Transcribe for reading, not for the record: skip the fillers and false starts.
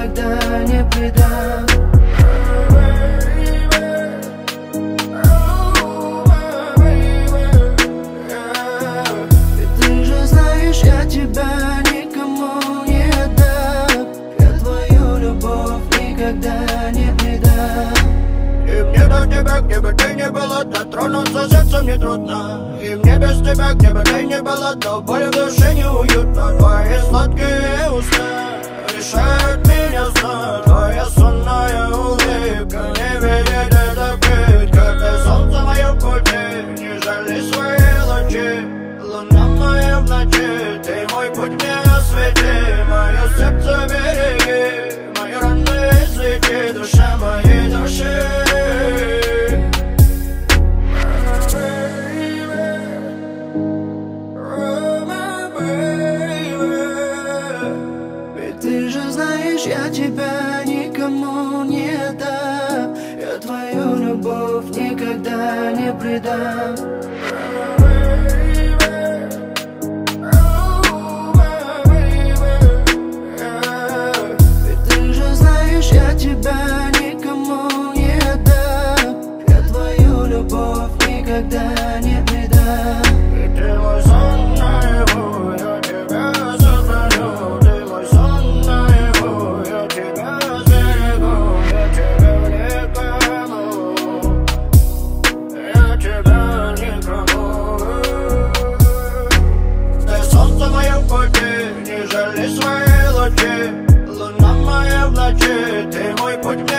никогда не предам. Ведь ты же знаешь, я тебя никому не отдам. Я твою любовь никогда не предам. И мне до тебя, где бы ты ни была, дотронуться сердцем не трудно. И мне без тебя, где бы ты ни была, до боли в душе неуютно. Твои сладкие уста решают меня знать. Твоя сонная улыбка, не видит это пить. Когда солнце мое в пути, не жали свои лучи. Луна моя в ночи, ты мой путь мне освети. Мое сердце береги, мои раны излечи, душа моей души. Ты же знаешь, я тебя никому не отдам. Я твою любовь никогда не предам. Ведь ты же знаешь, я тебя никому не отдам. Я твою любовь никогда не предам. И ты мой сон наяву, я тебя сохраню. Ты мой сон наяву, я тебя сберегу. Я тебя никому, я тебя никому. Ты солнце мое в пути, не жали свои лучи. Луна моя в ночи, ты мой путь мне